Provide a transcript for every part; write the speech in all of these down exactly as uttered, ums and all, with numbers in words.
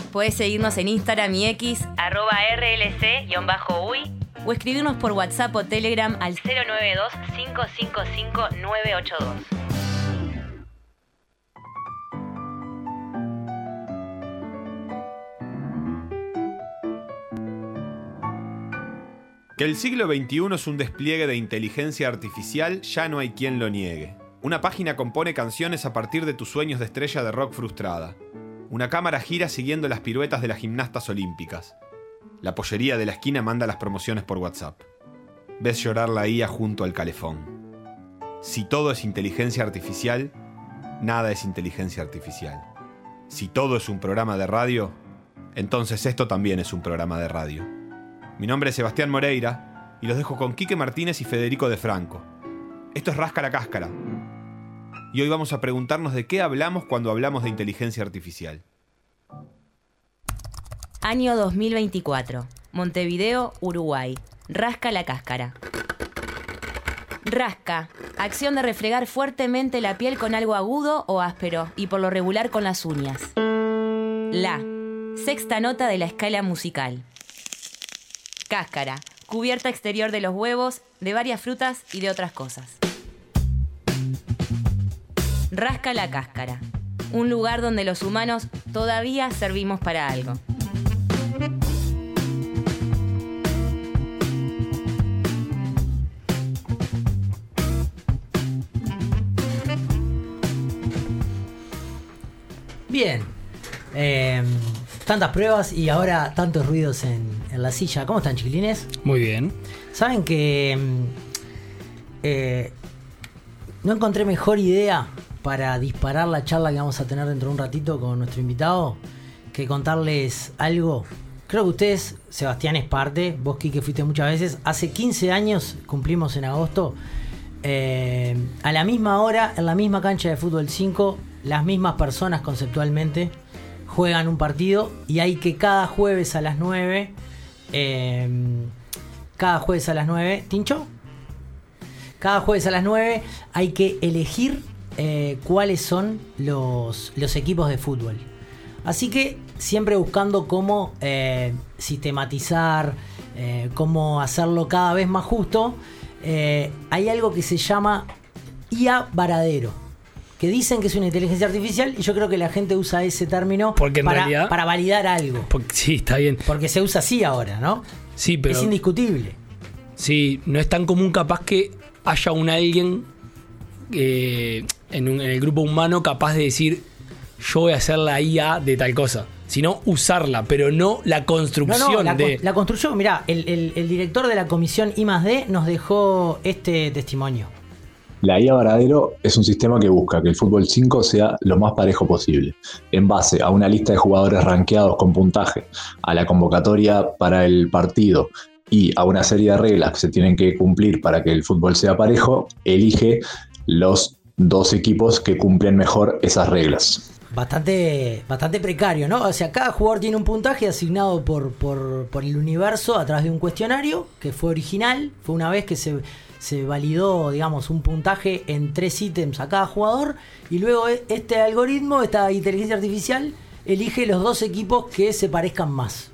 Podés seguirnos en Instagram y X, arroba R L C-uy, o escribirnos por WhatsApp o Telegram al cero nueve dos, cinco cinco cinco, nueve ocho dos. Que el siglo veintiuno es un despliegue de inteligencia artificial, ya no hay quien lo niegue. Una página compone canciones a partir de tus sueños de estrella de rock frustrada. Una cámara gira siguiendo las piruetas de las gimnastas olímpicas. La pollería de la esquina manda las promociones por WhatsApp. Ves llorar la I A junto al calefón. Si todo es inteligencia artificial, nada es inteligencia artificial. Si todo es un programa de radio, entonces esto también es un programa de radio. Mi nombre es Sebastián Moreira y los dejo con Quique Martínez y Federico de Franco. Esto es Rasca la Cáscara. Y hoy vamos a preguntarnos de qué hablamos cuando hablamos de inteligencia artificial. Año dos mil veinticuatro. Montevideo, Uruguay. Rasca la Cáscara. Rasca. Acción de refregar fuertemente la piel con algo agudo o áspero y por lo regular con las uñas. La. Sexta nota de la escala musical. Cáscara. Cubierta exterior de los huevos, de varias frutas y de otras cosas. Rasca la Cáscara. Un lugar donde los humanos todavía servimos para algo. Bien. Eh, tantas pruebas y ahora tantos ruidos en, en la silla. ¿Cómo están, chiquilines? Muy bien. Saben que eh, no encontré mejor idea para disparar la charla que vamos a tener dentro de un ratito con nuestro invitado que contarles algo. Creo que ustedes, Sebastián es parte, vos, Quique, fuiste muchas veces. Hace quince años, cumplimos en agosto, eh, a la misma hora, en la misma cancha de fútbol cinco, las mismas personas conceptualmente juegan un partido y hay que cada jueves a las nueve, eh, cada jueves a las nueve, ¿Tincho? Cada jueves a las nueve hay que elegir eh, cuáles son los, los equipos de fútbol. Así que siempre buscando cómo eh, sistematizar, eh, cómo hacerlo cada vez más justo, eh, hay algo que se llama I A Varadero, que dicen que es una inteligencia artificial y yo creo que la gente usa ese término porque en para, realidad, para validar algo. Porque, sí, está bien. Porque se usa así ahora, ¿no? Sí, pero es indiscutible. Sí, no es tan común capaz que haya un alguien eh, en, un, en el grupo humano capaz de decir yo voy a hacer la I A de tal cosa, sino usarla, pero no la construcción no, no, la, de... la construcción, mirá, el, el, el director de la comisión I más D nos dejó este testimonio. La I A Varadero es un sistema que busca que el fútbol cinco sea lo más parejo posible, en base a una lista de jugadores rankeados con puntaje, a la convocatoria para el partido y a una serie de reglas que se tienen que cumplir para que el fútbol sea parejo, elige los dos equipos que cumplen mejor esas reglas. Bastante, bastante precario, ¿no? O sea, cada jugador tiene un puntaje asignado por, por, por el universo a través de un cuestionario que fue original, fue una vez que se... se validó, digamos, un puntaje en tres ítems a cada jugador y luego este algoritmo, esta inteligencia artificial, elige los dos equipos que se parezcan más.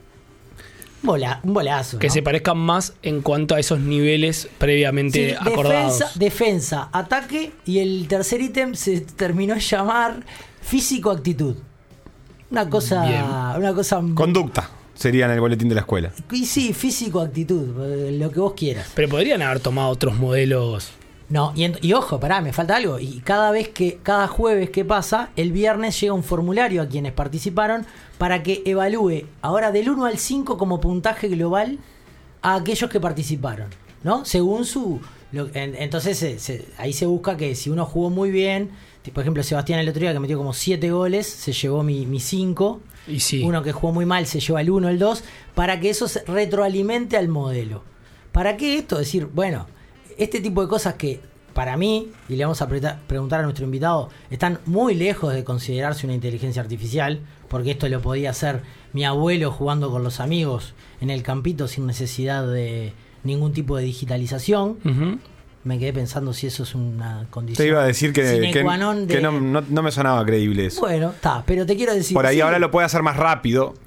Bola, un bolazo, que ¿no? se parezcan más en cuanto a esos niveles previamente sí, acordados. Defensa, defensa, ataque y el tercer ítem se terminó de llamar físico-actitud. Una cosa... Bien. Una cosa... Conducta sería en el boletín de la escuela. Y sí, físico-actitud, lo que vos quieras. Pero podrían haber tomado otros modelos. No, y, y ojo, pará, me falta algo. Y cada vez que, cada jueves que pasa, el viernes llega un formulario a quienes participaron para que evalúe ahora del uno al cinco como puntaje global a aquellos que participaron, ¿no? Según su... Lo, en, entonces se, se, ahí se busca que si uno jugó muy bien, por ejemplo Sebastián el otro día que metió como siete goles, se llevó mi cinco. Y sí. Uno que jugó muy mal se lleva el uno, el dos, para que eso se retroalimente al modelo. ¿Para qué esto? Decir, bueno, este tipo de cosas que para mí, y le vamos a pre- preguntar a nuestro invitado, están muy lejos de considerarse una inteligencia artificial, porque esto lo podía hacer mi abuelo jugando con los amigos en el campito sin necesidad de ningún tipo de digitalización. Uh-huh. Me quedé pensando si eso es una condición. Te iba a decir que, sine que, qua non de... que no, no, no me sonaba creíble eso. Bueno, está, pero te quiero decir... Por ahí sí, ahora lo puede hacer más rápido,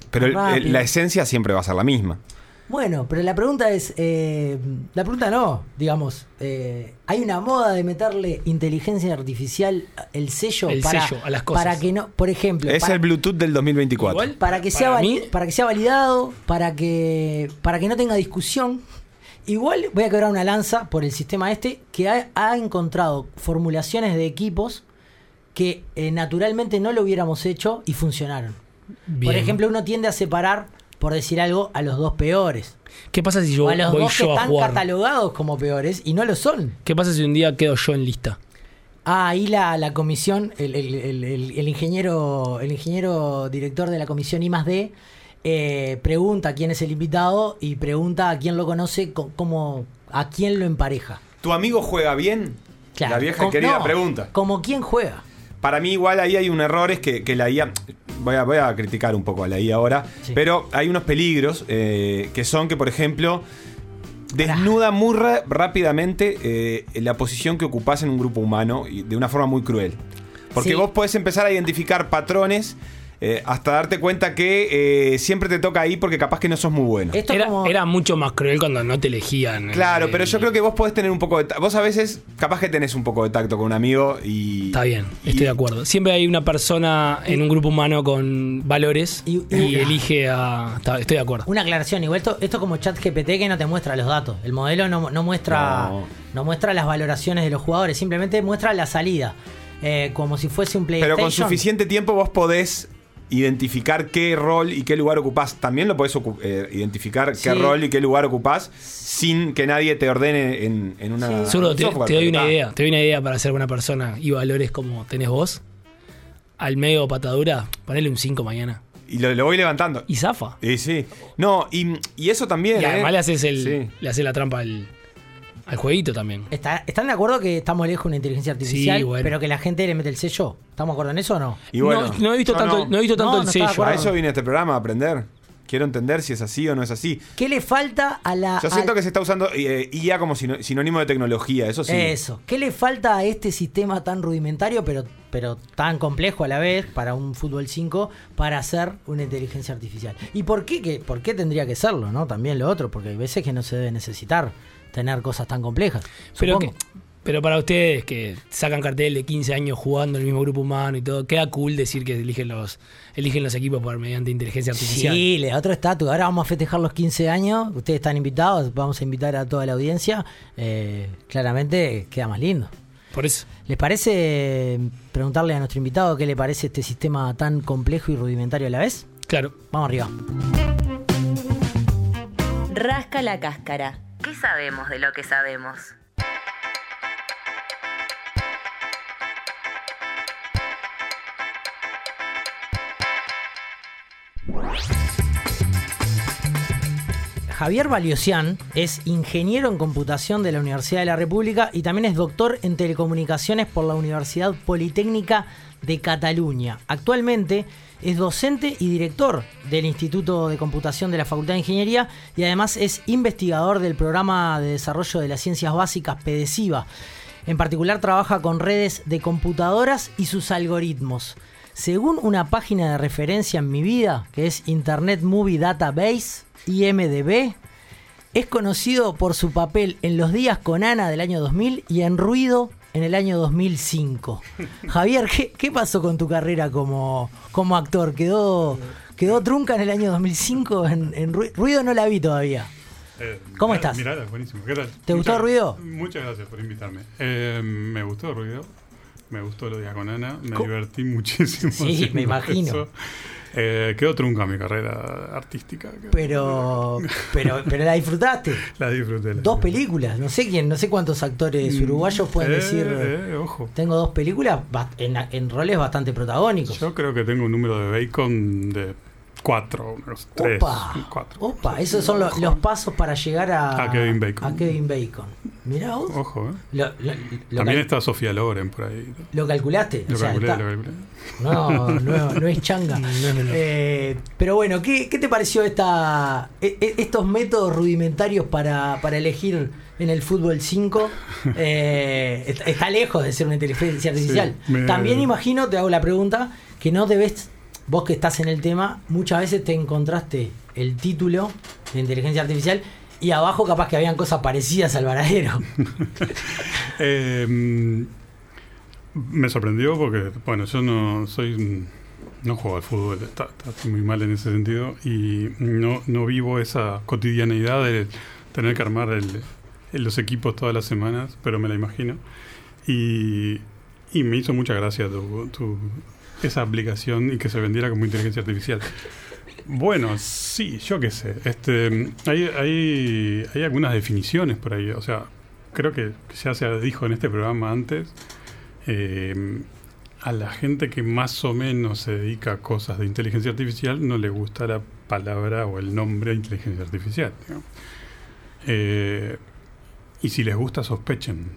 Pero el- rápido. el- la esencia siempre va a ser la misma. Bueno, pero la pregunta es, eh, la pregunta no, digamos, eh, hay una moda de meterle inteligencia artificial, el sello, El para, sello a las cosas. para que no, por ejemplo, Es para, el Bluetooth del dos mil veinticuatro. Igual, para que sea para vali- mí- para que sea validado, para que para que no tenga discusión. Igual voy a quebrar una lanza por el sistema este que ha, ha encontrado formulaciones de equipos que eh, naturalmente no lo hubiéramos hecho y funcionaron. Bien. Por ejemplo, uno tiende a separar, por decir algo, a los dos peores. ¿Qué pasa si yo O a los voy dos que yo a están jugar? catalogados como peores y no lo son. ¿Qué pasa si un día quedo yo en lista? Ah, ahí la, la comisión, el, el, el, el, el ingeniero, el ingeniero director de la comisión I más D eh, pregunta quién es el invitado y pregunta a quién lo conoce, co- cómo, a quién lo empareja. ¿Tu amigo juega bien? Claro. La vieja Com- querida no, pregunta. Como quién juega. Para mí igual ahí hay un error, es que, que la I A... Voy a, voy a criticar un poco a la I A ahora, Sí. pero hay unos peligros eh, que son que, por ejemplo, desnuda muy ra- rápidamente eh, la posición que ocupás en un grupo humano y de una forma muy cruel. Porque Sí. vos podés empezar a identificar patrones eh, hasta darte cuenta que eh, siempre te toca ahí porque capaz que no sos muy bueno. Esto Era, como... era mucho más cruel cuando no te elegían. Claro, Eh, pero yo creo que vos podés tener un poco de tacto. Vos a veces, capaz que tenés un poco de tacto con un amigo y... Está bien, y- estoy de acuerdo. Siempre hay una persona en un grupo humano con valores Y- y, y- elige a... está- estoy de acuerdo. Una aclaración, igual esto, esto como chat G P T que no te muestra los datos. El modelo no, no muestra No. no. muestra las valoraciones de los jugadores, simplemente muestra la salida. Eh, como si fuese un PlayStation. Pero con suficiente tiempo vos podés identificar qué rol y qué lugar ocupás. También lo podés ocu- eh, identificar Sí. qué rol y qué lugar ocupás sin que nadie te ordene en, en una... Sí. Solo en te, software, te doy pero una está. idea. Te doy una idea para ser buena persona y valores como tenés vos. Al medio patadura, ponele un cinco mañana. Y lo, lo voy levantando. Y zafa. Y sí. No, y, y eso también... Y además ¿eh? le haces el, Sí. le haces la trampa al, al jueguito también. ¿Está- ¿Están de acuerdo que estamos lejos de una inteligencia artificial, Sí, bueno. pero que la gente le mete el sello? ¿Estamos de acuerdo en eso o no? Y bueno, no, no he visto yo tanto, no. no he visto tanto No, el no estaba de sello. A acuerdo. eso vine a este programa, a aprender. Quiero entender si es así o no es así. ¿Qué le falta a la... Yo siento al- que se está usando eh, I A como sino- sinónimo de tecnología, eso sí. Eso. ¿Qué le falta a este sistema tan rudimentario, pero, pero tan complejo a la vez, para un fútbol cinco, para hacer una inteligencia artificial? ¿Y por qué, que, por qué tendría que serlo, no? También lo otro, porque hay veces que no se debe necesitar tener cosas tan complejas. Pero, que, supongo. pero para ustedes que sacan cartel de quince años jugando en el mismo grupo humano y todo, queda cool decir que eligen los, eligen los equipos por mediante inteligencia artificial. Sí, le da otro estatus. Ahora vamos a festejar los quince años. Ustedes están invitados. Vamos a invitar a toda la audiencia. Eh, claramente queda más lindo. Por eso. ¿Les parece preguntarle a nuestro invitado qué le parece este sistema tan complejo y rudimentario a la vez? Claro. Vamos arriba. Rasca la cáscara. ¿Qué sabemos de lo que sabemos? Javier Valiosian es ingeniero en computación de la Universidad de la República y también es doctor en telecomunicaciones por la Universidad Politécnica de Cataluña. Actualmente es docente y director del Instituto de Computación de la Facultad de Ingeniería y además es investigador del Programa de Desarrollo de las Ciencias Básicas PEDESIVA. En particular trabaja con redes de computadoras y sus algoritmos. Según una página de referencia en mi vida, que es Internet Movie Database, I M D B, es conocido por su papel en Los Días con Ana del año dos mil y en Ruido en el año dos mil cinco. Javier, ¿qué, qué pasó con tu carrera como, como actor? ¿Quedó, ¿Quedó trunca en el año dos mil cinco? En, en Ru- Ruido no la vi todavía. Eh, ¿Cómo mirá- estás? Mirala, buenísimo. ¿Qué tal? ¿Te gustó Muchas- Ruido? Muchas gracias por invitarme. Eh, me gustó Ruido. Me gustó Los Días con Ana. Me Co- divertí muchísimo. Sí, haciendo me imagino. eso. Eh, quedó trunca mi carrera artística. Quedó- Pero, pero, pero la disfrutaste. La disfruté. la Dos disfruté. películas, no sé quién, no sé cuántos actores uruguayos pueden Eh, decir. eh, ojo. Tengo dos películas ba- en, en roles bastante protagónicos. Yo creo que tengo un número de bacon de cuatro, unos tres, Opa, cuatro. opa, esos son los, los pasos para llegar a, A Kevin Bacon. a Kevin Bacon. Mirá vos. Ojo, ¿eh? Lo, lo- lo También cal- está Sofía Loren por ahí. lo calculaste. Lo O sea, calculé, está- lo calculé. No, no, no es changa. Eh, pero bueno, ¿qué, qué te pareció esta, e- e- estos métodos rudimentarios para, para elegir en el fútbol cinco? Eh, está, está lejos de ser una inteligencia artificial. me- También imagino, te hago la pregunta, que no debes vos que estás en el tema, muchas veces te encontraste el título de inteligencia artificial y abajo capaz que habían cosas parecidas al varadero. eh, me sorprendió porque, bueno, yo no soy... No juego al fútbol, está, está muy mal en ese sentido y no, no vivo esa cotidianeidad de tener que armar el, el, los equipos todas las semanas, pero me la imagino. Y, y me hizo mucha gracia tu, tu, esa aplicación y que se vendiera como inteligencia artificial. Bueno, sí, yo qué sé. Este, hay, hay, hay algunas definiciones por ahí. O sea, creo que ya se dijo en este programa antes. Eh, a la gente que más o menos se dedica a cosas de inteligencia artificial no le gusta la palabra o el nombre inteligencia artificial. ¿No? Eh, y si les gusta, sospechen.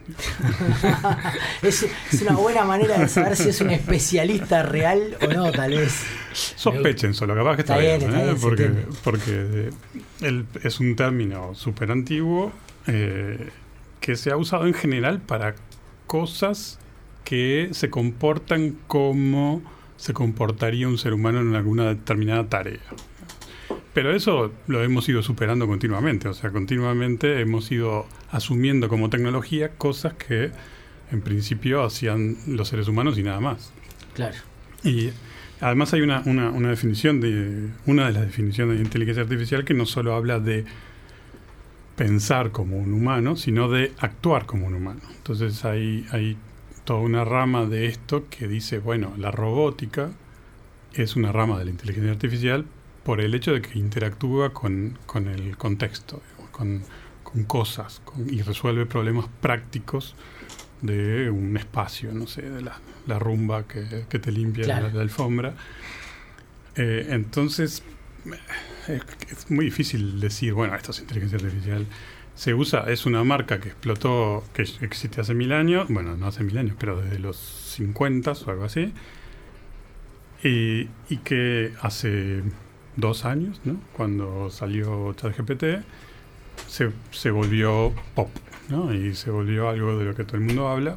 es, es una buena manera de saber si es un especialista real o no, tal vez. Sospechen solo, capaz que está, está bien, bien, está ¿eh? bien porque, porque eh, el, es un término súper antiguo eh, que se ha usado en general para cosas que se comportan como se comportaría un ser humano en alguna determinada tarea. Pero eso lo hemos ido superando continuamente, o sea, continuamente hemos ido asumiendo como tecnología cosas que en principio hacían los seres humanos y nada más. Claro. Y además hay una, una, una definición de una de las definiciones de inteligencia artificial que no solo habla de pensar como un humano, sino de actuar como un humano. Entonces hay, hay toda una rama de esto que dice, bueno, la robótica es una rama de la inteligencia artificial por el hecho de que interactúa con, con el contexto, digamos, con, con cosas con, y resuelve problemas prácticos de un espacio, no sé, de la, la rumba que, que te limpia claro. la, la alfombra. Eh, entonces, es, es muy difícil decir, bueno, esto es inteligencia artificial. Se usa, es una marca que explotó, que existe hace mil años, bueno, no hace mil años, pero desde los cincuenta o algo así, y, y que hace dos años, ¿no? Cuando salió ChatGPT, se, se volvió pop, ¿no? Y se volvió algo de lo que todo el mundo habla,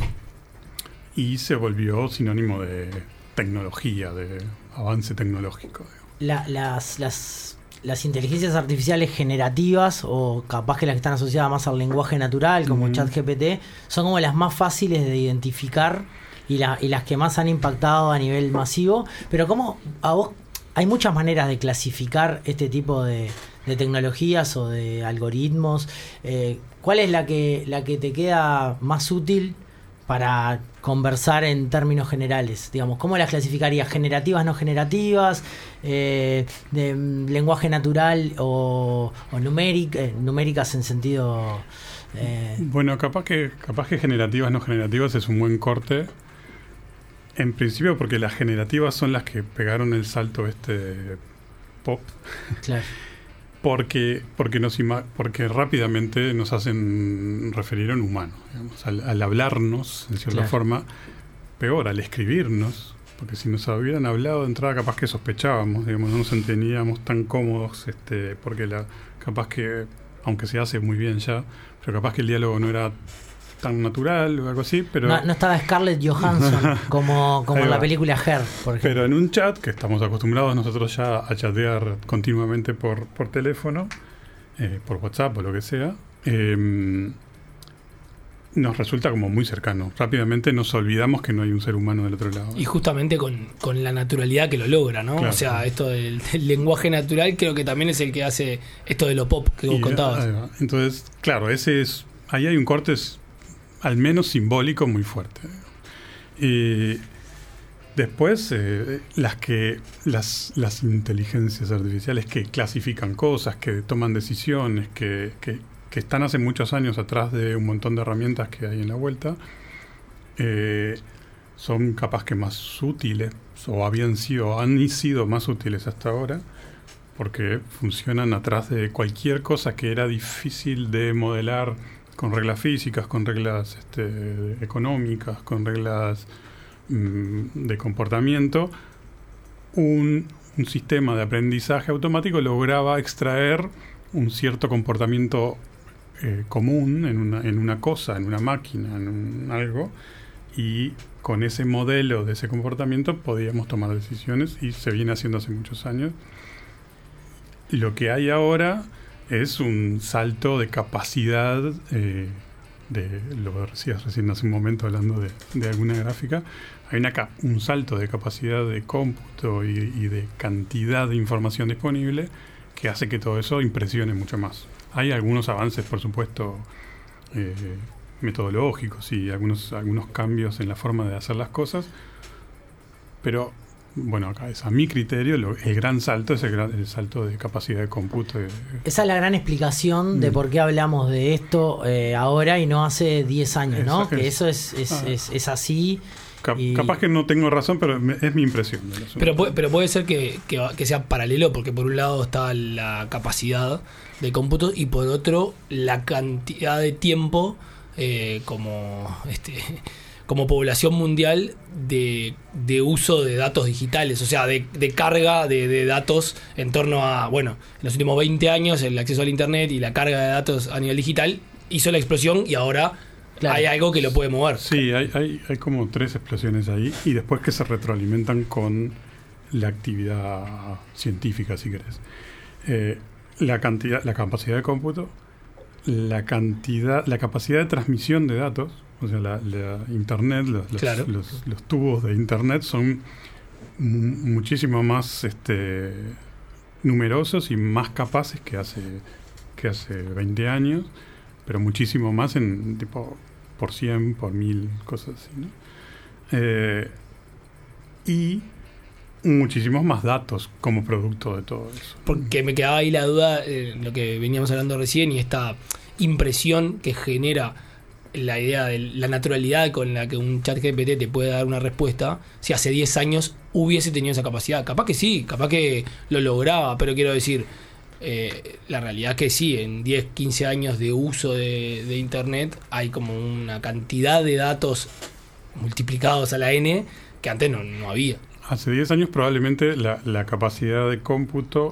y se volvió sinónimo de tecnología, de avance tecnológico. La, las... las... Las inteligencias artificiales generativas o capaz que las que están asociadas más al lenguaje natural como mm. ChatGPT son como las más fáciles de identificar y, la, y las que más han impactado a nivel masivo. Pero ¿cómo a vos hay muchas maneras de clasificar este tipo de, de tecnologías o de algoritmos? Eh, ¿Cuál es la que, la que te queda más útil para conversar en términos generales? Digamos, ¿cómo las clasificarías? ¿Generativas, no generativas? Eh, ¿De lenguaje natural o, o numéric, eh, numéricas en sentido...? Eh... Bueno, capaz que, capaz que generativas, no generativas es un buen corte. En principio porque las generativas son las que pegaron el salto este pop. Claro. Porque, porque, nos ima- porque rápidamente nos hacen referir a un humano, digamos, al, al hablarnos, de cierta claro. forma, peor, al escribirnos, porque si nos hubieran hablado de entrada capaz que sospechábamos, digamos, no nos entendíamos tan cómodos, este, porque la, capaz que, aunque se hace muy bien ya, pero capaz que el diálogo no era tan natural o algo así, pero... No, no estaba Scarlett Johansson como, como en la película Her, por ejemplo. Pero en un chat, que estamos acostumbrados nosotros ya a chatear continuamente por, por teléfono, eh, por WhatsApp o lo que sea, eh, nos resulta como muy cercano. Rápidamente nos olvidamos que no hay un ser humano del otro lado. Y justamente con, con la naturalidad que lo logra, ¿no? Claro. O sea, esto del, del lenguaje natural creo que también es el que hace esto de lo pop que vos y, contabas. Entonces, claro, ese es ahí hay un corte al menos simbólico muy fuerte. Y después eh, las que las, las inteligencias artificiales que clasifican cosas, que toman decisiones, que, que, que están hace muchos años atrás de un montón de herramientas que hay en la vuelta, eh, son capaz que más útiles, o habían sido, han sido más útiles hasta ahora, porque funcionan atrás de cualquier cosa que era difícil de modelar con reglas físicas, con reglas este, económicas, con reglas mm, de comportamiento. Un, un sistema de aprendizaje automático lograba extraer un cierto comportamiento eh, común en una, en una cosa, en una máquina, en un, algo, y con ese modelo de ese comportamiento podíamos tomar decisiones y se viene haciendo hace muchos años. Lo que hay ahora es un salto de capacidad, eh, de, lo decías recién hace un momento hablando de, de alguna gráfica, hay una, un salto de capacidad de cómputo y, y de cantidad de información disponible que hace que todo eso impresione mucho más. Hay algunos avances, por supuesto, eh, metodológicos y algunos, algunos cambios en la forma de hacer las cosas, pero bueno, acá es a mi criterio, lo, el gran salto es el, gran, el salto de capacidad de cómputo. De, Esa es la gran explicación de mm. por qué hablamos de esto eh, ahora y no hace diez años, ¿no? Esa, que eso es, es, ah. es, es así. Cap- y... Capaz que no tengo razón, pero me, es mi impresión. Pero puede, pero puede ser que, que, que sea paralelo, porque por un lado está la capacidad de cómputo y por otro la cantidad de tiempo eh, como este como población mundial de, de uso de datos digitales, o sea, de, de carga de, de datos en torno a, bueno, en los últimos veinte años el acceso al internet y la carga de datos a nivel digital hizo la explosión y ahora claro. hay algo que lo puede mover. Sí, hay, hay, hay como tres explosiones ahí y después que se retroalimentan con la actividad científica, si querés. Eh, la cantidad, la capacidad de cómputo, la cantidad, la capacidad de transmisión de datos. O sea, la, la internet, los, los, claro. los, los tubos de internet son m- muchísimo más este, numerosos y más capaces que hace que hace veinte años, pero muchísimo más en tipo por cien, por mil, cosas así, ¿no? Eh, y muchísimos más datos como producto de todo eso. Porque me quedaba ahí la duda, eh, lo que veníamos hablando recién, y esta impresión que genera la idea de la naturalidad con la que un chat G P T te puede dar una respuesta, si hace diez años hubiese tenido esa capacidad. Capaz que sí, capaz que lo lograba, pero quiero decir, eh, la realidad es que sí, en diez, quince años de uso de, de internet hay como una cantidad de datos multiplicados a la N que antes no, no había. Hace diez años probablemente la, la capacidad de cómputo,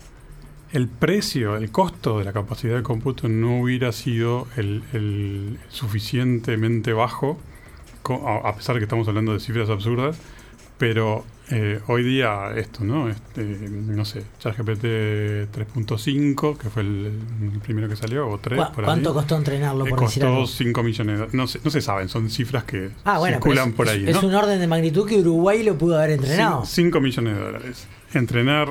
el precio, el costo de la capacidad de cómputo no hubiera sido el, el suficientemente bajo, a pesar de que estamos hablando de cifras absurdas, pero eh, hoy día esto, ¿no? Este, no sé, ChatGPT tres punto cinco, que fue el, el primero que salió, o tres, por ahí. ¿Cuánto costó entrenarlo, por eh, decir algo? Costó cinco millones de dólares. No, no se saben, son cifras que ah, bueno, circulan es, por ahí, es, ¿no? Es un orden de magnitud que Uruguay lo pudo haber entrenado. cinco millones de dólares. Entrenar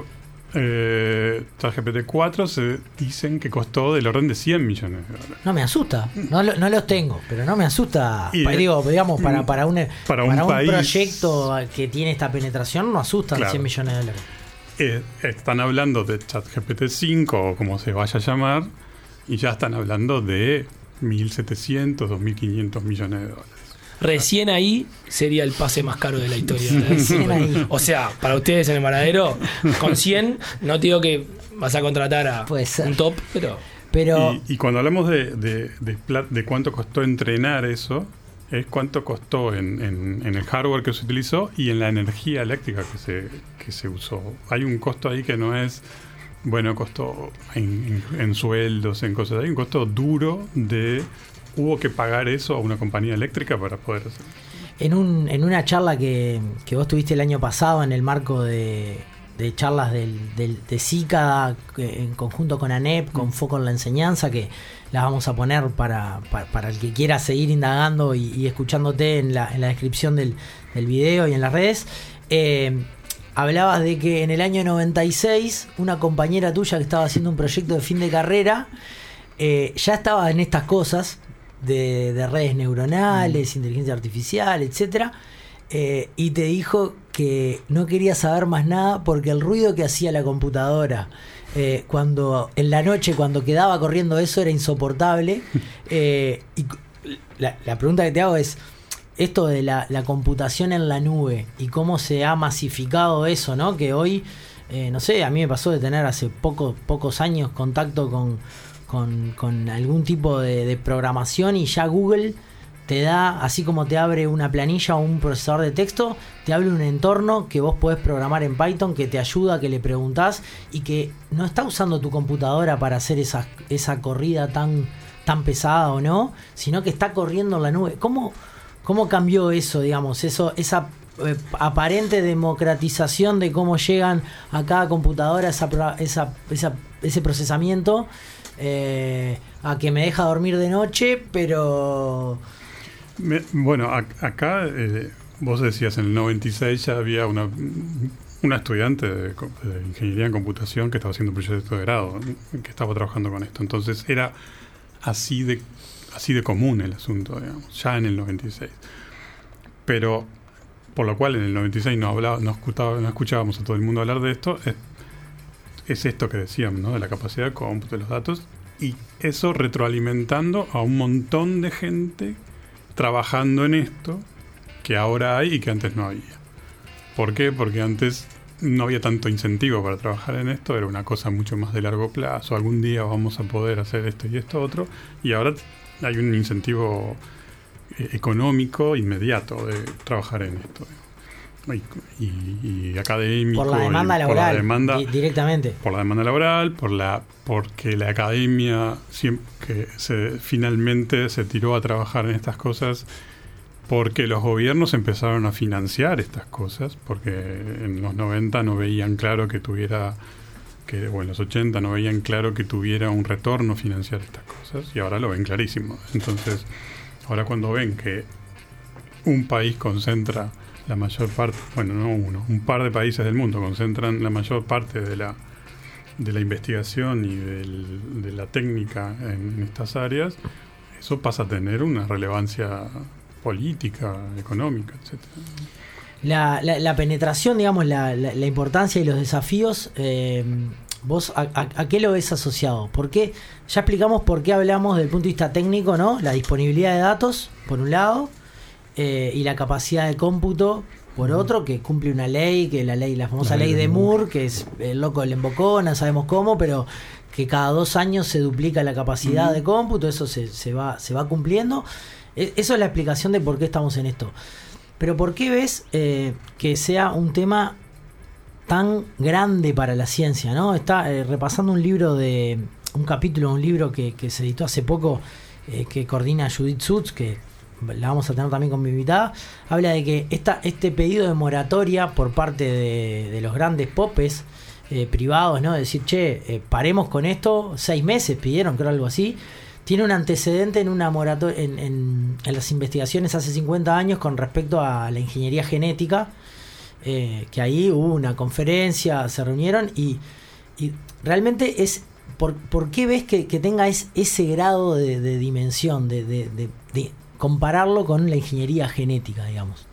Eh, ChatGPT cuatro se dicen que costó del orden de cien millones de dólares. No me asusta, no, no los tengo, pero no me asusta. Y, pa, digo, digamos, para, para un, para un, para un país, proyecto que tiene esta penetración, no asusta claro. cien millones de dólares. Eh, están hablando de ChatGPT cinco o como se vaya a llamar, y ya están hablando de mil setecientos, dos mil quinientos millones de dólares. Recién ahí sería el pase más caro de la historia. Recién ahí. O sea, para ustedes en el Maradero, con cien, no te digo que vas a contratar a un top, pero... pero y, y cuando hablamos de, de, de, plat, de cuánto costó entrenar eso, es cuánto costó en, en, en el hardware que se utilizó y en la energía eléctrica que se, que se usó. Hay un costo ahí que no es... Bueno, costó en, en, en sueldos, en cosas. Hay un costo duro de... Hubo que pagar eso a una compañía eléctrica para poder hacerlo. En, un, en una charla que, que vos tuviste el año pasado en el marco de, de charlas del, del, de SICA en conjunto con ANEP, con foco en la enseñanza, que las vamos a poner para, para, para el que quiera seguir indagando y, y escuchándote en la, en la descripción del, del video y en las redes, eh, hablabas de que en el año noventa y seis una compañera tuya que estaba haciendo un proyecto de fin de carrera eh, ya estaba en estas cosas De, de redes neuronales, mm. inteligencia artificial, etcétera, eh, y te dijo que no quería saber más nada porque el ruido que hacía la computadora eh, cuando en la noche cuando quedaba corriendo eso era insoportable. eh, y la, la pregunta que te hago es esto de la, la computación en la nube y cómo se ha masificado eso, ¿no? Que hoy eh, no sé, a mí me pasó de tener hace poco, pocos años contacto con Con, con algún tipo de, de programación y ya Google te da, así como te abre una planilla o un procesador de texto, te abre un entorno que vos podés programar en Python, que te ayuda, que le preguntás y que no está usando tu computadora para hacer esa, esa corrida tan, tan pesada o no, sino que está corriendo en la nube. ¿Cómo, ¿Cómo cambió eso, digamos, eso, esa eh, aparente democratización de cómo llegan a cada computadora esa, esa, esa, ese procesamiento eh, a que me deja dormir de noche, pero... Me, bueno, a, acá eh, vos decías en el noventa y seis ya había una, una estudiante de, de ingeniería en computación que estaba haciendo un proyecto de grado, que estaba trabajando con esto. Entonces era así de así de común el asunto, digamos, ya en el noventa y seis. Pero, por lo cual en el noventa y seis no, hablaba, no, escuchaba, no escuchábamos a todo el mundo hablar de esto, es, es esto que decíamos, ¿no? De la capacidad de cómputo de los datos, y eso retroalimentando a un montón de gente trabajando en esto que ahora hay y que antes no había. ¿Por qué? Porque antes no había tanto incentivo para trabajar en esto, era una cosa mucho más de largo plazo, algún día vamos a poder hacer esto y esto otro, y ahora hay un incentivo eh, económico inmediato de trabajar en esto. Y, y, y académico. Por la demanda laboral, por la demanda, di- directamente. Por la demanda laboral, por la porque la academia siempre, que se, finalmente se tiró a trabajar en estas cosas, porque los gobiernos empezaron a financiar estas cosas, porque en los noventa no veían claro que tuviera, que, o en los ochenta no veían claro que tuviera un retorno financiar estas cosas, y ahora lo ven clarísimo. Entonces, ahora cuando ven que un país concentra la mayor parte, bueno, no uno, un par de países del mundo concentran la mayor parte de la de la investigación y del, de la técnica en, en estas áreas, eso pasa a tener una relevancia política, económica, etcétera. La, la, la penetración, digamos, la, la, la importancia y los desafíos, eh, ¿vos a, a, a qué lo ves asociado? ¿Por qué? Ya explicamos por qué hablamos del punto de vista técnico, ¿no? La disponibilidad de datos, por un lado, eh, y la capacidad de cómputo, por otro, que cumple una ley, que la ley, la famosa la ley, ley de de Moore, Moore, que es el loco le embocó, no sabemos cómo, pero que cada dos años se duplica la capacidad uh-huh. de cómputo, eso se, se va, se va cumpliendo. Eso es la explicación de por qué estamos en esto. Pero ¿por qué ves eh, que sea un tema tan grande para la ciencia, ¿no? Está eh, repasando un libro de un capítulo de un libro que, que se editó hace poco, eh, que coordina Judith Sutz, que la vamos a tener también con mi invitada. Habla de que esta, este pedido de moratoria por parte de, de los grandes popes eh, privados, ¿no? De decir, che, eh, paremos con esto, seis meses pidieron, creo algo así. Tiene un antecedente en una moratoria en, en, en las investigaciones hace cincuenta años con respecto a la ingeniería genética, eh, que ahí hubo una conferencia, se reunieron y, y realmente es por, ¿por qué ves que, que tenga es, ese grado de, de dimensión, de, de, de, de compararlo con la ingeniería genética, digamos?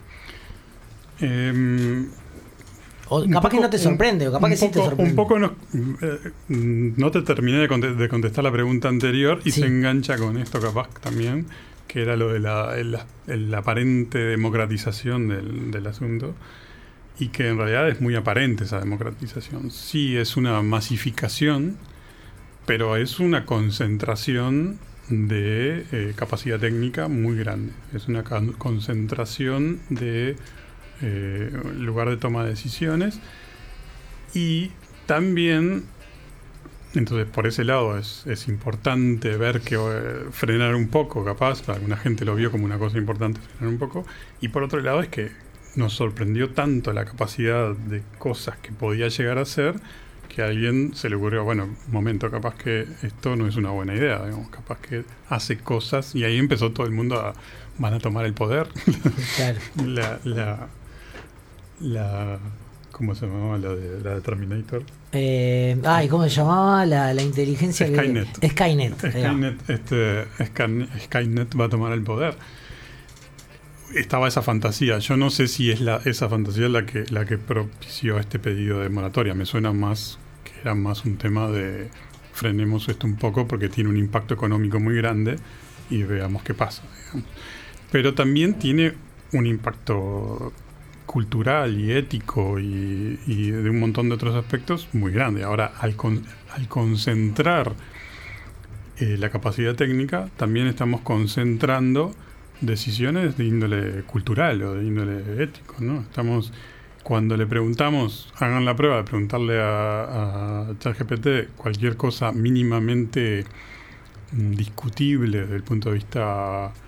Eh, O capaz poco, que no te sorprende, o capaz que poco, sí te sorprende. Un poco no, eh, no te terminé de, cont- de contestar la pregunta anterior y sí. Se engancha con esto capaz también, que era lo de la, el, el aparente democratización del, del asunto, y que en realidad es muy aparente esa democratización. Sí es una masificación, pero es una concentración de eh, capacidad técnica muy grande. Es una con- concentración de Eh, lugar de toma de decisiones, y también entonces por ese lado es, es importante ver que eh, frenar un poco, capaz alguna gente lo vio como una cosa importante, frenar un poco, y por otro lado es que nos sorprendió tanto la capacidad de cosas que podía llegar a ser, que a alguien se le ocurrió, bueno, un momento, capaz que esto no es una buena idea, digamos, capaz que hace cosas, y ahí empezó todo el mundo a, van a tomar el poder. Claro. la, la La, ¿cómo se llamaba la de, la de Terminator? Eh, ay, ¿cómo se llamaba? La, la inteligencia Skynet. Que, Skynet. Skynet, este, Skynet va a tomar el poder. Estaba esa fantasía. Yo no sé si es la, esa fantasía la que, la que propició este pedido de moratoria. Me suena más que era más un tema de frenemos esto un poco porque tiene un impacto económico muy grande y veamos qué pasa, digamos. Pero también tiene un impacto cultural y ético y, y de un montón de otros aspectos muy grande. Ahora, al, con, al concentrar eh, la capacidad técnica, también estamos concentrando decisiones de índole cultural o de índole ético, ¿no? Estamos, cuando le preguntamos, hagan la prueba de preguntarle a, a ChatGPT cualquier cosa mínimamente mm, discutible desde el punto de vista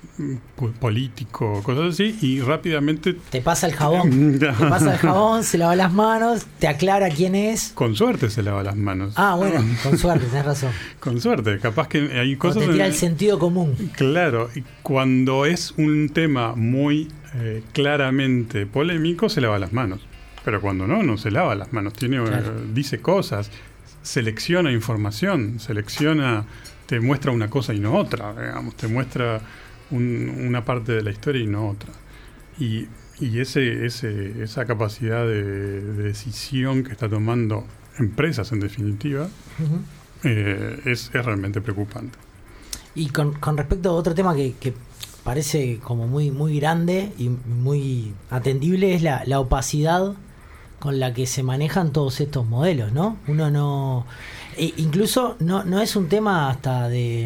político, cosas así, y rápidamente te pasa el jabón, te pasa el jabón, se lava las manos, te aclara quién es. Con suerte se lava las manos. Ah, bueno, con suerte, tenés razón. Con suerte, capaz que hay cosas... O te tira en, el sentido común. Claro, y cuando es un tema muy eh, claramente polémico, se lava las manos. Pero cuando no, no se lava las manos, tiene claro. eh, dice cosas, selecciona información, selecciona, te muestra una cosa y no otra, digamos, te muestra un, una parte de la historia y no otra. Y, y ese, ese, esa capacidad de, de decisión que está tomando empresas, en definitiva, uh-huh. eh, es, es realmente preocupante. Y con, con respecto a otro tema que, que parece como muy, muy grande y muy atendible, es la, la opacidad con la que se manejan todos estos modelos, ¿no? Uno no... E incluso no, no es un tema hasta de...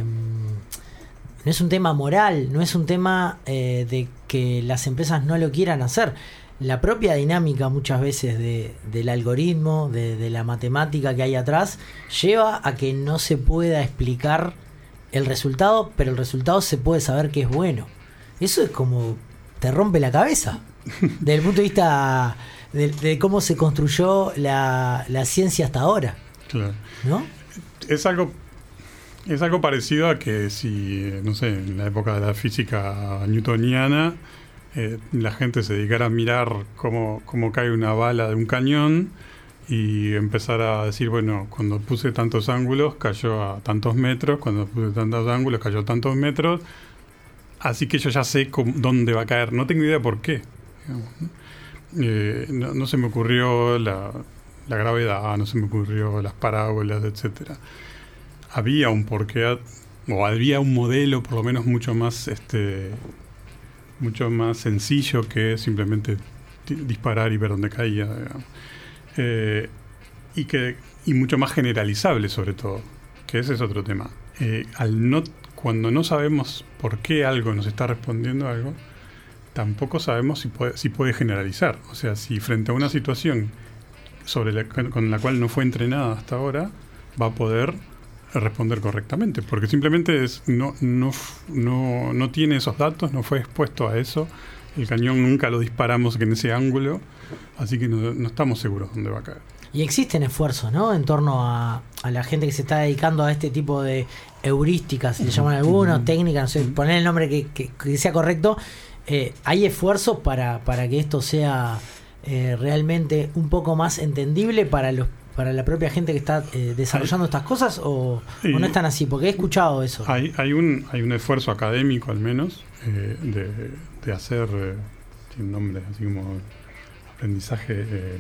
No es un tema moral, no es un tema eh, de que las empresas no lo quieran hacer. La propia dinámica muchas veces de, del algoritmo, de, de la matemática que hay atrás, lleva a que no se pueda explicar el resultado, pero el resultado se puede saber que es bueno. Eso es como... te rompe la cabeza. Desde el punto de vista... De, de cómo se construyó la, la ciencia hasta ahora. Claro. ¿No? Es algo, es algo parecido a que si, no sé, en la época de la física newtoniana, eh, la gente se dedicara a mirar cómo, cómo cae una bala de un cañón y empezara a decir, bueno, cuando puse tantos ángulos cayó a tantos metros, cuando puse tantos ángulos cayó a tantos metros, así que yo ya sé cómo, dónde va a caer. No tengo idea por qué, digamos, ¿no? Eh, no, no se me ocurrió la, la gravedad, no se me ocurrió las parábolas, etcétera. Había un porqué, o había un modelo por lo menos mucho más este mucho más sencillo que simplemente disparar y ver dónde caía, digamos. Eh, y que y mucho más generalizable, sobre todo, que ese es otro tema. Eh, al no cuando no sabemos por qué algo nos está respondiendo a algo, tampoco sabemos si puede, si puede generalizar. O sea, si frente a una situación sobre la, con la cual no fue entrenada hasta ahora, va a poder responder correctamente. Porque simplemente es, no, no, no, no tiene esos datos, no fue expuesto a eso. El cañón nunca lo disparamos en ese ángulo, así que no, no estamos seguros dónde va a caer. Y existen esfuerzos, ¿no?, en torno a, a la gente que se está dedicando a este tipo de heurísticas, si le llaman algunos, técnicas, no sé, poner el nombre que, que, que sea correcto. Eh, ¿Hay esfuerzos para, para que esto sea eh, realmente un poco más entendible para los para la propia gente que está eh, desarrollando hay, estas cosas o, y, o no están así? Porque he escuchado eso. Hay, hay, un, hay un esfuerzo académico al menos eh, de, de hacer, eh, tiene un nombre así como aprendizaje, eh,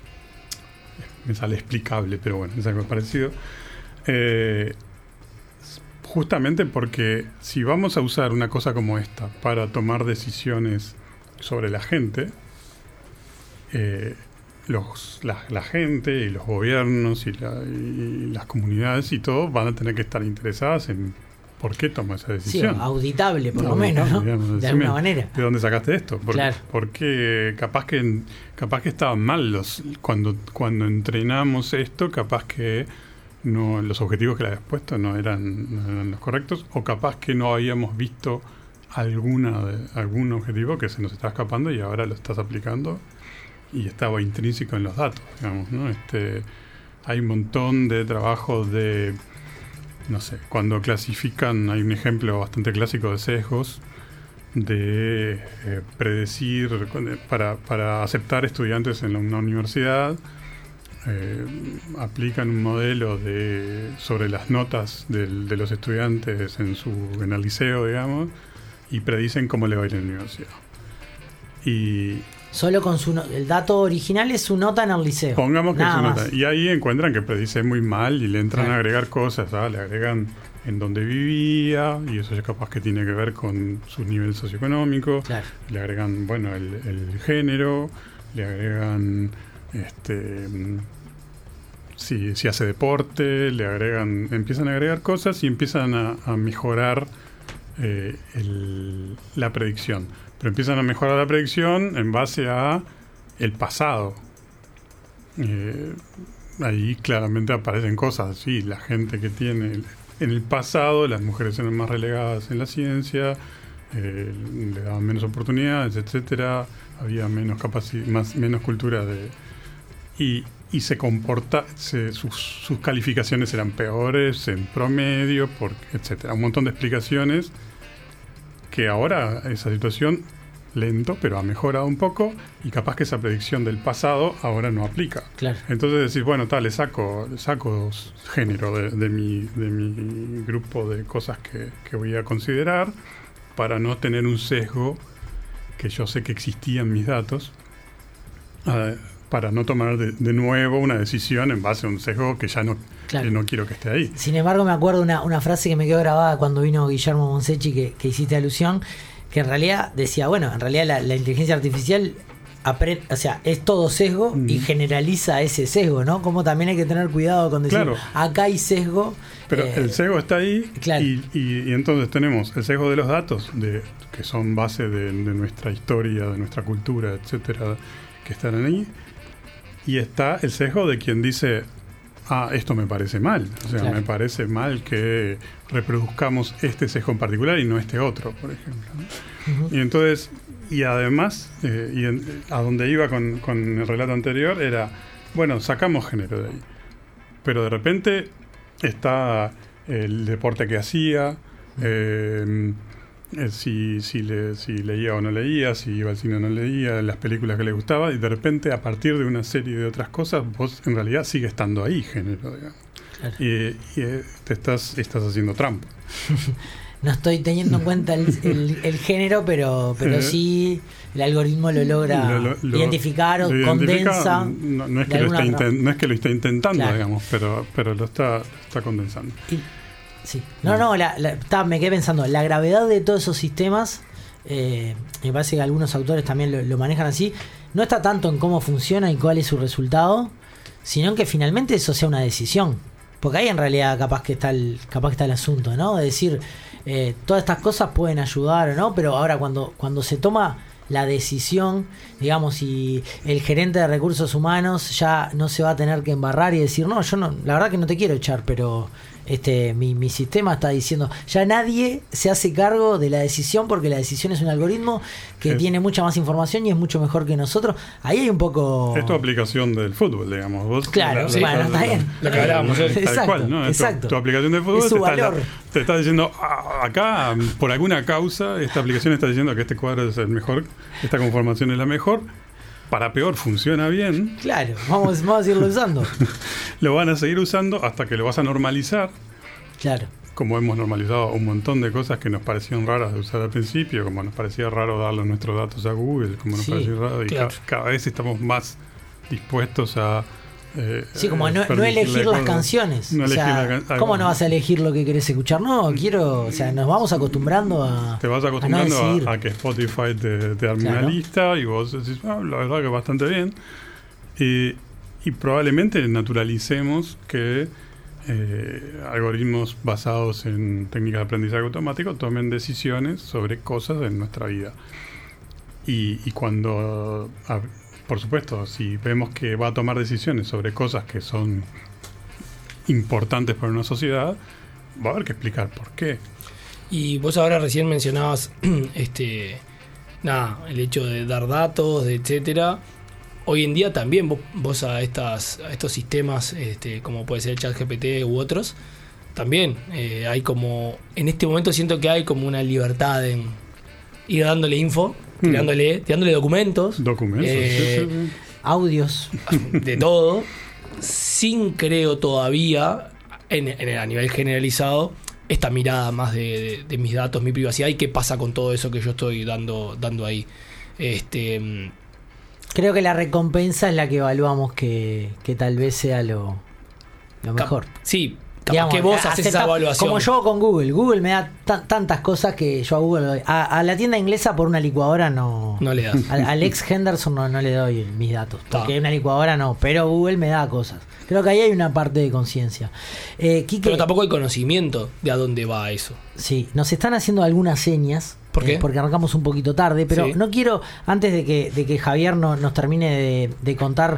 me sale explicable, pero bueno, es algo parecido. Eh, Justamente porque si vamos a usar una cosa como esta para tomar decisiones sobre la gente, eh, los, la, la gente y los gobiernos y, la, y las comunidades y todo van a tener que estar interesadas en por qué toma esa decisión. Sí, auditable por no, lo menos, ¿no? Digamos, de alguna manera. ¿De dónde sacaste esto? Por, claro. Porque capaz que capaz que estaban mal los cuando cuando entrenamos esto, capaz que no, los objetivos que le habías puesto no eran, no eran los correctos, o capaz que no habíamos visto alguna de, algún objetivo que se nos está escapando y ahora lo estás aplicando y estaba intrínseco en los datos, digamos, ¿no? Este, hay un montón de trabajos de, no sé, cuando clasifican, hay un ejemplo bastante clásico de sesgos, de eh, predecir, para, para aceptar estudiantes en una universidad. Eh, aplican un modelo de sobre las notas del, de los estudiantes en su en el liceo, digamos, y predicen cómo le va a ir en la universidad. Y solo con su no, el dato original es su nota en el liceo. Pongamos que Nada es su nota. más. Y ahí encuentran que predice muy mal y le entran claro. a agregar cosas, ¿sabes? Le agregan en dónde vivía, y eso ya capaz que tiene que ver con su nivel socioeconómico. Claro. Le agregan, bueno, el, el género, le agregan este si, si hace deporte, le agregan, empiezan a agregar cosas y empiezan a, a mejorar eh, el, la predicción. Pero empiezan a mejorar la predicción en base a el pasado. Eh, ahí claramente aparecen cosas así, la gente que tiene el, en el pasado las mujeres eran más relegadas en la ciencia, eh, le daban menos oportunidades, etcétera, había menos capaci- más menos cultura de y, y se comporta se, sus, sus calificaciones eran peores en promedio, por, etcétera, un montón de explicaciones que ahora esa situación lento, pero ha mejorado un poco y capaz que esa predicción del pasado ahora no aplica. Claro. Entonces decís, bueno, tal, le saco, le saco género de, de, mi, de mi grupo de cosas que, que voy a considerar para no tener un sesgo que yo sé que existía en mis datos, uh, para no tomar de, de nuevo una decisión en base a un sesgo que ya no, Claro. que no quiero que esté ahí. Sin embargo, me acuerdo una, una frase que me quedó grabada cuando vino Guillermo Monsechi, que, que hiciste alusión, que en realidad decía, bueno, en realidad la, la inteligencia artificial aprende, o sea, es todo sesgo mm. y generaliza ese sesgo, ¿no? Como también hay que tener cuidado con decir, claro. acá hay sesgo. Pero eh, el sesgo está ahí, claro. y, y, y entonces tenemos el sesgo de los datos, de, que son base de, de nuestra historia, de nuestra cultura, etcétera, que están ahí, y está el sesgo de quien dice, ah, esto me parece mal, o sea, claro. me parece mal que reproduzcamos este sesgo en particular y no este otro, por ejemplo, ¿no? Uh-huh. Y entonces, y además, eh, y en, a donde iba con, con el relato anterior era, bueno, sacamos género de ahí, pero de repente está el deporte que hacía, eh, eh, si, si, le, si leía o no leía, si iba al cine o no leía, las películas que le gustaba, y de repente a partir de una serie de otras cosas, vos en realidad sigue estando ahí género, digamos. Claro. Y, y te estás, estás haciendo trampa. No estoy teniendo en cuenta el, el, el género, pero pero eh, sí el algoritmo lo logra lo, lo, identificar o lo condensa. No, no, es que lo está intent, no es que lo está intentando, claro. digamos, pero, pero lo está, está condensando. Y, sí. No, no, la, la, está, me quedé pensando, la gravedad de todos esos sistemas, eh, me parece que algunos autores también lo, lo manejan así, no está tanto en cómo funciona y cuál es su resultado, sino en que finalmente eso sea una decisión. Porque ahí en realidad capaz que está el, capaz que está el asunto, ¿no? De decir, eh, todas estas cosas pueden ayudar o no, pero ahora cuando, cuando se toma la decisión, digamos, y el gerente de recursos humanos ya no se va a tener que embarrar y decir, no, yo no, la verdad que no te quiero echar, pero este mi, mi sistema está diciendo, ya nadie se hace cargo de la decisión porque la decisión es un algoritmo que es, tiene mucha más información y es mucho mejor que nosotros. Ahí hay un poco... Es tu aplicación del fútbol, digamos. Vos claro, la, sí, la, bueno, la, está bien. Lo que hablábamos, exacto, cual, ¿no? exacto. Tu, tu aplicación del fútbol es su te, valor. Está, te está diciendo, ah, acá, por alguna causa, esta aplicación está diciendo que este cuadro es el mejor, esta conformación es la mejor. Para peor, funciona bien. Claro, vamos, vamos a seguirlo usando. Lo van a seguir usando hasta que lo vas a normalizar. Claro. Como hemos normalizado un montón de cosas que nos parecían raras de usar al principio, como nos parecía raro darle nuestros datos a Google, como nos sí, parecía raro, y claro. cada, cada vez estamos más dispuestos a... Eh, sí, como no, no elegir las canciones. No o sea, la can- ¿cómo no vas a elegir lo que querés escuchar? No, quiero... O sea, nos vamos acostumbrando a... Te vas acostumbrando a, no a, a que Spotify te, te arme claro. una lista y vos decís, ah, la verdad que bastante bien. Y, y probablemente naturalicemos que eh, algoritmos basados en técnicas de aprendizaje automático tomen decisiones sobre cosas en nuestra vida. Y, y cuando... A, por supuesto, si vemos que va a tomar decisiones sobre cosas que son importantes para una sociedad, va a haber que explicar por qué. Y vos ahora recién mencionabas este nada, el hecho de dar datos, de etcétera. Hoy en día también vos, vos a estas a estos sistemas, este, como puede ser ChatGPT u otros, también eh, hay como, en este momento siento que hay como una libertad en ir dándole info, tirándole, tirándole documentos, documentos eh, sí, sí, sí. audios, de todo, sin creo todavía, en, en, a nivel generalizado, esta mirada más de, de, de mis datos, mi privacidad y qué pasa con todo eso que yo estoy dando, dando ahí. Este, creo que la recompensa es la que evaluamos que, que tal vez sea lo, lo mejor. Sí. Digamos, que vos haces esa evaluación. Como yo con Google. Google me da t- tantas cosas que yo a Google... A, a la tienda inglesa por una licuadora no... No le das. A Alex Henderson no, no le doy mis datos. Porque Ta. una licuadora no. Pero Google me da cosas. Creo que ahí hay una parte de conciencia. Eh, pero tampoco hay conocimiento de a dónde va eso. Sí. Nos están haciendo algunas señas. ¿Por qué? Eh, porque arrancamos un poquito tarde. Pero sí. no quiero, antes de que, de que Javier no, nos termine de, de contar...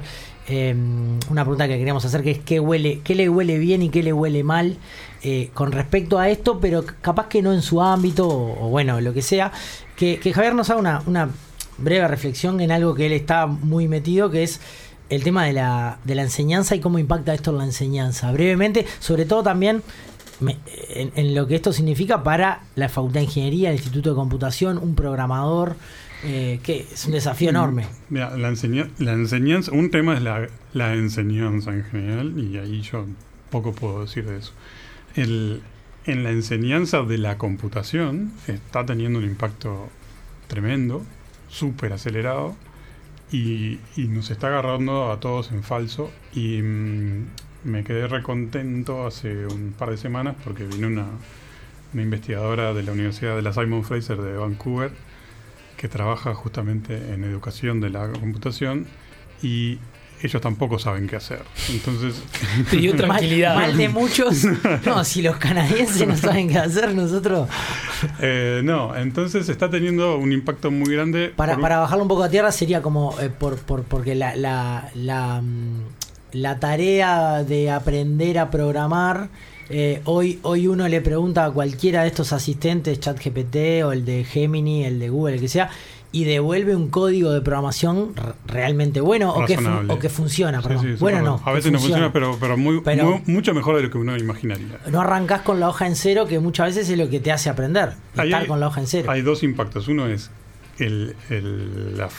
eh, una pregunta que queríamos hacer, que es qué huele, qué le huele bien y qué le huele mal eh, con respecto a esto, pero capaz que no en su ámbito, o, o bueno, lo que sea, que, que Javier nos haga una, una breve reflexión en algo que él está muy metido, que es el tema de la, de la enseñanza y cómo impacta esto en la enseñanza. Brevemente, sobre todo también me, en, en lo que esto significa para la Facultad de Ingeniería, el Instituto de Computación, un programador, eh, que es un desafío enorme. Mira, la, enseña, la enseñanza, un tema es la, la enseñanza en general, y ahí yo poco puedo decir de eso. El, en la enseñanza de la computación está teniendo un impacto tremendo, súper acelerado, y, y nos está agarrando a todos en falso. Y mmm, me quedé recontento hace un par de semanas porque vino una, una investigadora de la Universidad de la Simon Fraser de Vancouver que trabaja justamente en educación de la computación, y ellos tampoco saben qué hacer. Entonces te dio tranquilidad. Mal, mal de muchos. No, si los canadienses no saben qué hacer, nosotros. Eh, no, entonces está teniendo un impacto muy grande. Para, un... para bajarlo un poco a tierra sería como eh, por, por porque la, la, la, la tarea de aprender a programar. Eh, hoy, hoy uno le pregunta a cualquiera de estos asistentes, ChatGPT o el de Gemini, el de Google, el que sea, y devuelve un código de programación r- realmente bueno o que, fun- o que funciona. Sí, Perdón. sí, bueno, no. A veces no funciona, pero, pero, muy, pero muy, mucho mejor de lo que uno imaginaría. No arrancás con la hoja en cero, que muchas veces es lo que te hace aprender. Ahí estar hay, con la hoja en cero. Hay dos impactos. Uno es el, el, la,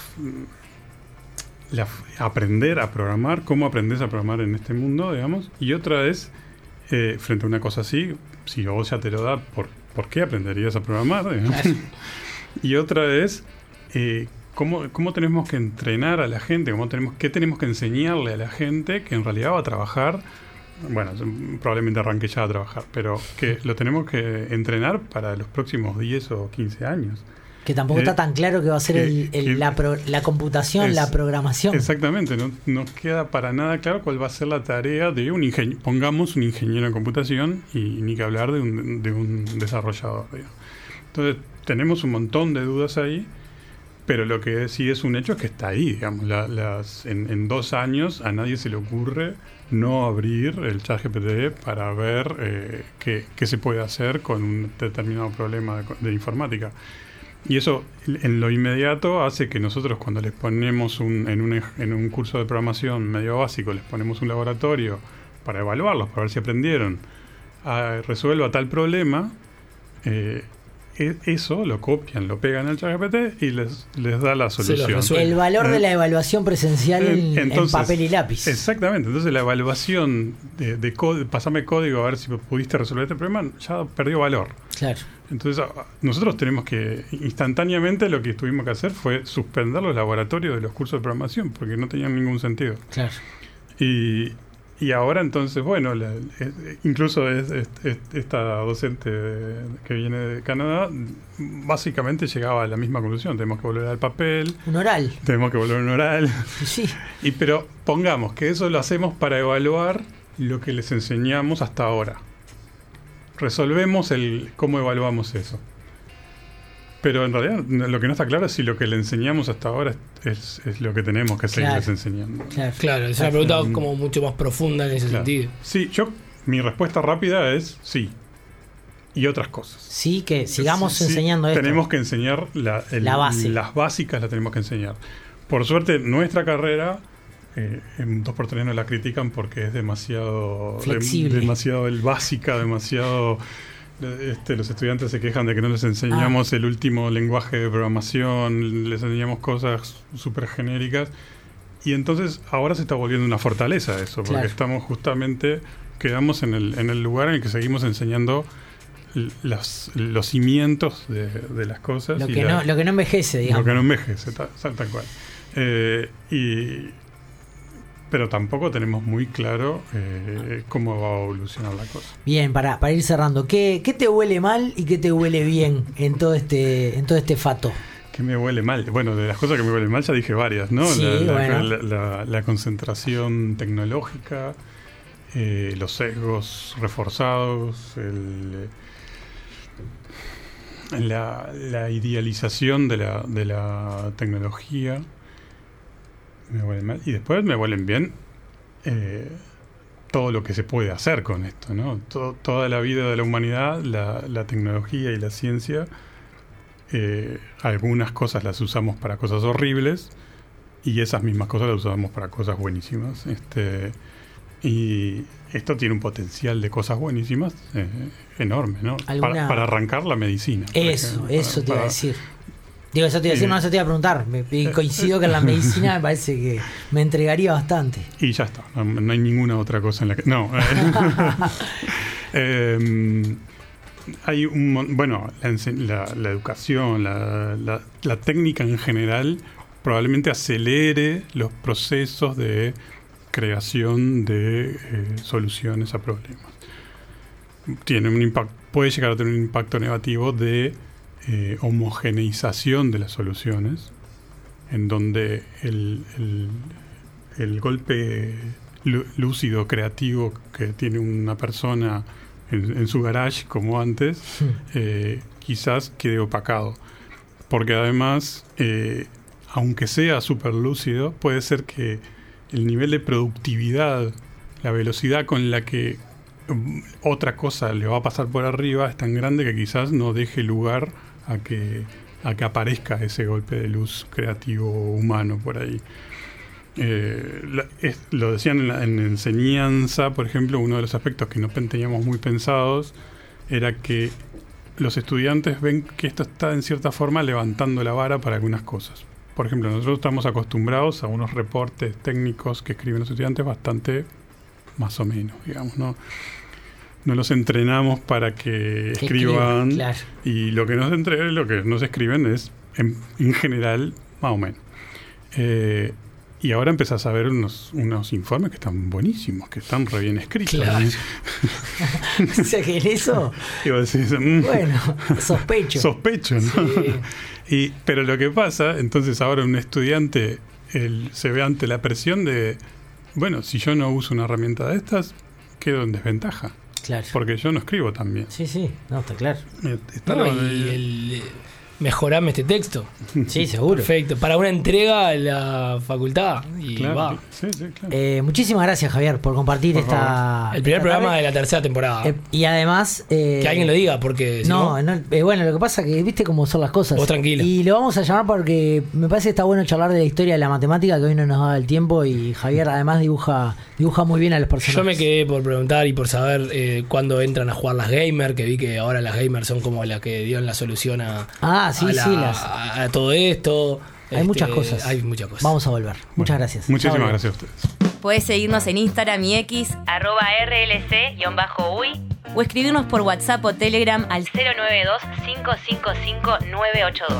la, aprender a programar, cómo aprendes a programar en este mundo, digamos. Y otra es, eh, frente a una cosa así, si vos ya te lo da, ¿por, ¿por qué aprenderías a programar? Claro. Y otra es, eh, ¿cómo, cómo tenemos que entrenar a la gente? ¿Cómo tenemos, ¿Qué tenemos que enseñarle a la gente que en realidad va a trabajar? Bueno, probablemente arranque ya a trabajar, pero que lo tenemos que entrenar para los próximos diez o quince años. Que tampoco eh, está tan claro que va a ser que, el, el, que, la, pro, la computación, es, la programación. Exactamente, no nos queda para nada claro cuál va a ser la tarea de un ingeniero. Pongamos un ingeniero en computación y ni que hablar de un, de un desarrollador. Digamos. Entonces, tenemos un montón de dudas ahí, pero lo que sí es un hecho es que está ahí. Digamos, la, las, en, en dos años a nadie se le ocurre no abrir el ChatGPT para ver eh, qué, qué se puede hacer con un determinado problema de, de informática. Y eso en lo inmediato hace que nosotros cuando les ponemos un, en, un, en un curso de programación medio básico, les ponemos un laboratorio para evaluarlos, para ver si aprendieron, a, resuelva tal problema, eh, eso lo copian, lo pegan al ChatGPT y les, les da la solución. El valor de la evaluación presencial en, entonces, en papel y lápiz. Exactamente. Entonces la evaluación de, de código, pasame código a ver si pudiste resolver este problema, ya perdió valor. Claro. Entonces nosotros tenemos que, instantáneamente lo que tuvimos que hacer fue suspender los laboratorios de los cursos de programación porque no tenían ningún sentido. Claro. Y... Y ahora entonces, bueno, la, es, incluso es, es, es, esta docente que viene de Canadá, básicamente llegaba a la misma conclusión. Tenemos que volver al papel. Un oral. Tenemos que volver a un oral. Sí. Y, pero pongamos que eso lo hacemos para evaluar lo que les enseñamos hasta ahora. Resolvemos el cómo evaluamos eso. Pero en realidad lo que no está claro es si lo que le enseñamos hasta ahora es, es lo que tenemos que seguirles claro, enseñando. Claro, claro, es una pregunta um, como mucho más profunda en ese claro. sentido. Sí, yo mi respuesta rápida es sí. Y otras cosas. Sí, que sigamos sí, enseñando sí, esto. Tenemos que enseñar la, el, la base. Las básicas las tenemos que enseñar. Por suerte, nuestra carrera, eh, en dos por tres nos la critican porque es demasiado flexible. De, demasiado el básica, demasiado... Este, los estudiantes se quejan de que no les enseñamos ah. el último lenguaje de programación, les enseñamos cosas súper genéricas, y entonces ahora se está volviendo una fortaleza eso, porque claro. estamos justamente, quedamos en el, en el lugar en el que seguimos enseñando las, los cimientos de, de las cosas. Lo y que, la, no, lo que no envejece, digamos. Lo que no envejece, tal, tal cual. Eh, y... Pero tampoco tenemos muy claro eh, cómo va a evolucionar la cosa. Bien, para, para ir cerrando, ¿qué, ¿qué te huele mal y qué te huele bien en todo este en todo este fato? ¿Qué me huele mal? Bueno, de las cosas que me huelen mal ya dije varias, ¿no? Sí, la, la, bueno. la, la, la concentración tecnológica, eh, los sesgos reforzados, el, la, la idealización de la, de la tecnología. me huelen mal. Y después me huelen bien eh, todo lo que se puede hacer con esto, ¿no? Todo, toda la vida de la humanidad, la, la tecnología y la ciencia, eh, algunas cosas las usamos para cosas horribles y esas mismas cosas las usamos para cosas buenísimas. Este, y esto tiene un potencial de cosas buenísimas eh, enorme, ¿no? Para, para arrancar la medicina. Eso, ejemplo, eso para, te iba para, a decir. Digo, eso te iba a decir, eh, no, eso te iba a preguntar. Me, me coincido que en la medicina me parece que me entregaría bastante. Y ya está, no, no hay ninguna otra cosa en la que... No. eh, hay un... Bueno, la, la, la educación, la, la, la técnica en general probablemente acelere los procesos de creación de eh, soluciones a problemas. Tiene un impacto, puede llegar a tener un impacto negativo de eh, homogeneización de las soluciones, en donde el, el, el golpe lúcido, creativo que tiene una persona en, en su garage, como antes, eh, quizás quede opacado. Porque además, eh, aunque sea súper lúcido, puede ser que el nivel de productividad, la velocidad con la que um, otra cosa le va a pasar por arriba es tan grande que quizás no deje lugar a que, a que aparezca ese golpe de luz creativo humano por ahí. Eh, la, es, lo decían en, la, en enseñanza, por ejemplo, uno de los aspectos que no teníamos muy pensados era que los estudiantes ven que esto está en cierta forma levantando la vara para algunas cosas. Por ejemplo, nosotros estamos acostumbrados a unos reportes técnicos que escriben los estudiantes bastante más o menos, digamos, ¿no? No los entrenamos para que, que escriban, claro. Y lo que nos entregan, lo que nos escriben es, en, en general, más o menos. Eh, y ahora empezás a ver unos, unos informes que están buenísimos, que están re bien escritos. Claro. O sea, que en eso... Iba a decir, mm, bueno, sospecho. Sospecho, ¿no? Sí. Y, pero lo que pasa, entonces ahora un estudiante él, se ve ante la presión de, bueno, si yo no uso una herramienta de estas, quedo en desventaja. Claro. Porque yo no escribo tan bien. Sí, sí, no, está claro. Está no, lo, y el, el, mejorame este texto. Sí, seguro. Perfecto. Para una entrega a la facultad. Y claro, va. Sí, sí, claro. Eh, muchísimas gracias, Javier, por compartir por esta... El primer esta programa tarde. de la tercera temporada. Eh, y además... Eh, que alguien lo diga, porque... Si no, no, no eh, bueno, lo que pasa es que viste cómo son las cosas. Vos tranquilo. Y lo vamos a llamar porque me parece que está bueno charlar de la historia de la matemática, que hoy no nos da el tiempo, y Javier además dibuja dibuja muy bien a los personajes. Yo me quedé por preguntar y por saber eh, cuándo entran a jugar las gamers, que vi que ahora las gamers son como las que dieron la solución a... Ah, sí, a la, sí, las... a, a todo esto. Hay este, muchas cosas. Hay muchas cosas. Vamos a volver. Bueno, muchas gracias. Muchísimas gracias a ustedes. Puedes seguirnos en Instagram y X, arroba R L C-uy, o escribirnos por WhatsApp o Telegram al cero nueve dos, cinco cinco cinco, nueve ocho dos.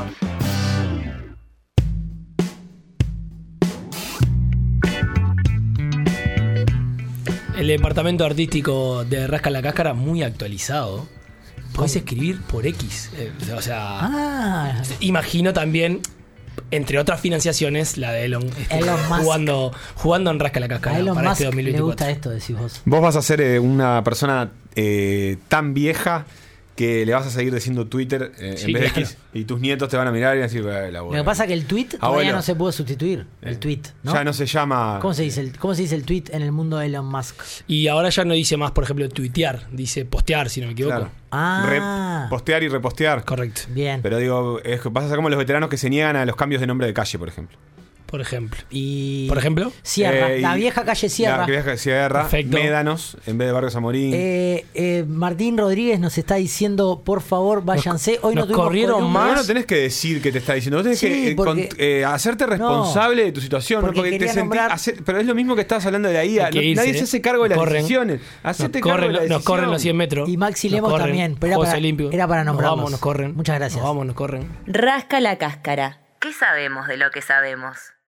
El departamento artístico de Rasca la Cáscara, muy actualizado. Podés escribir por X. Eh, o sea, ah. imagino también, entre otras financiaciones, la de Elon, este, Elon Musk. jugando, jugando en Rasca la Cáscara a Elon para Musk este dos mil le veinticuatro. gusta esto, decís vos. Vos vas a ser eh, una persona eh, tan vieja que le vas a seguir diciendo Twitter eh, Sí, en vez de claro. X, y tus nietos te van a mirar y van a decir, eh, la Lo que pasa es que el tweet todavía Abuelo. no se pudo sustituir. El Eh, tweet, ¿no? Ya no se llama... ¿Cómo se dice el, cómo se dice el tweet en el mundo de Elon Musk? Y ahora ya no dice más, por ejemplo, tuitear, dice postear, si no me equivoco. Claro. Ah, Re- postear y repostear. Correcto. bien. Pero digo, es que vas a ser como los veteranos que se niegan a los cambios de nombre de calle, por ejemplo. Por ejemplo. Y Por ejemplo. Sierra, Eh, y- la vieja calle Sierra. La vieja Sierra, Perfecto. Médanos, en vez de Barrio Zamorín. Eh, eh, Martín Rodríguez nos está diciendo, por favor, váyanse. Hoy no nos tuvimos corrieron columna. Pero más. no tenés que decir que te está diciendo, vos tenés Sí, que eh, porque- con- eh, hacerte responsable No, de tu situación, porque ¿no? Porque te quería sentís, nombrar- hacer- pero es lo mismo que estabas hablando de ahí, Hay que no- irse, nadie se hace cargo de las corren. decisiones. Hacete Nos cargo corren, de la nos decisión. corren los cien metros. Y Maxi Nos Lemos corren. también, pero era Juegos para- Olímpicos. era para Nos nombrarlos. vamos, nos corren. Muchas gracias. Nos vamos, nos corren. Rasca la Cáscara. ¿Qué sabemos de lo que sabemos?